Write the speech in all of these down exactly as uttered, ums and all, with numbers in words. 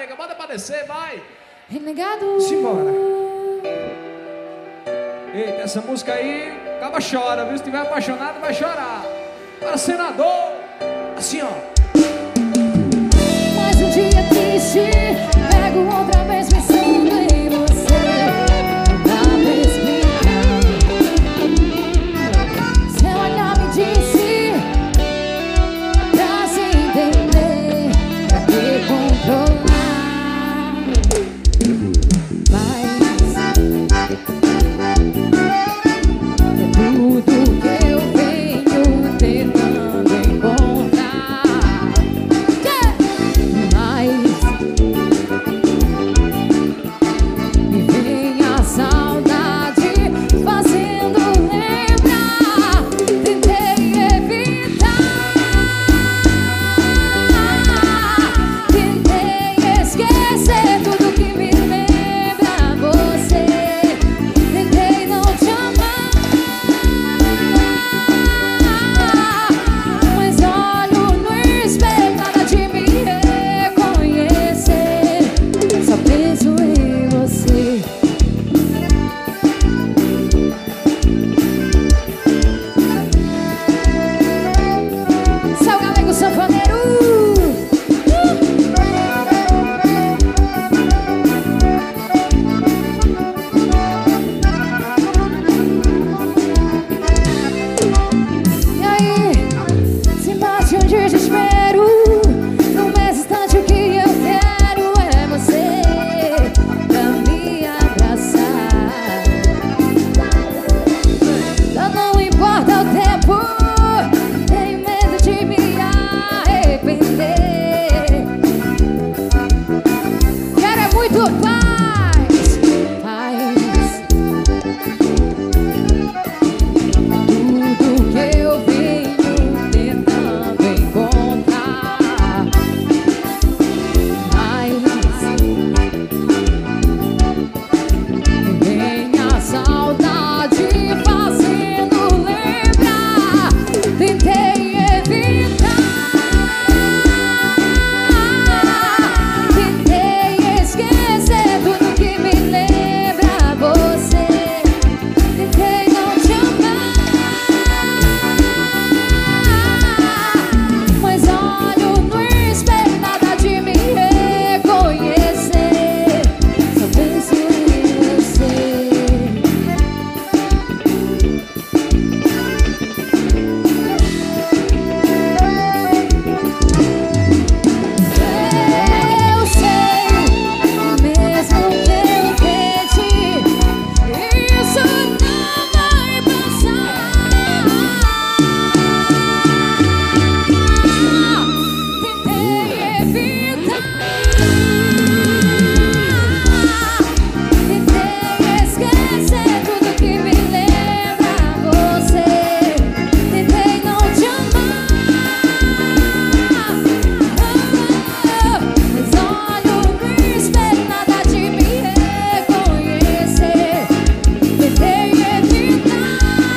nega, bota pra descer, vai. Renegado. Simbora. Eita, essa música aí, acaba chora, viu? Se tiver apaixonado, vai chorar. Para senador, assim ó. Mais um dia triste, pego outra vez pensando em você. Pra me explicar, seu olhar me disse pra se entender, pra me controlar. Mas é tudo que eu venho tentando encontrar. Mas me vem a saudade fazendo lembrar. Tentei evitar, tentei esquecer tudo que me lembra você. Tentei não te amar, mas olho no espelho, nada de me reconhecer. Só penso em você. Seu galego sanfoneiro. E aí, se bate um desespero, no mesmo instante o que eu quero é você pra me abraçar. Já não importa o tempo, tenho medo de me arrepender. Quero é muito paz, paz. Tudo que eu venho tentando encontrar. Mas me vem a saudade fazendo lembrar. Tentei evitar, tentei esquecer tudo que me lembra você. Tentei não te amar, mas olho no espelho, nada de me reconhecer. Só penso em você. Eu sei, mesmo que eu tente, isso não vai passar. Tentei evitar, tentei esquecer tudo que me lembra você. Tentei não te amar, mas olho no espelho, nada de me reconhecer. Tentei evitar,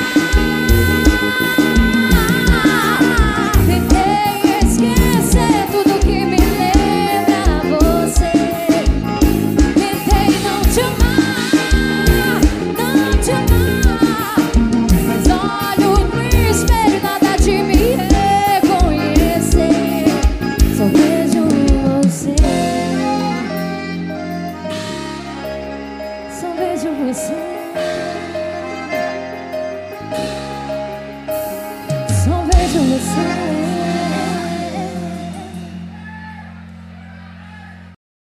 tentei esquecer tudo que me lembra você. Tentei não te amar, não te amar, mas olho no espelho, nada de me reconhecer. Só vejo você, só vejo você, só vejo você.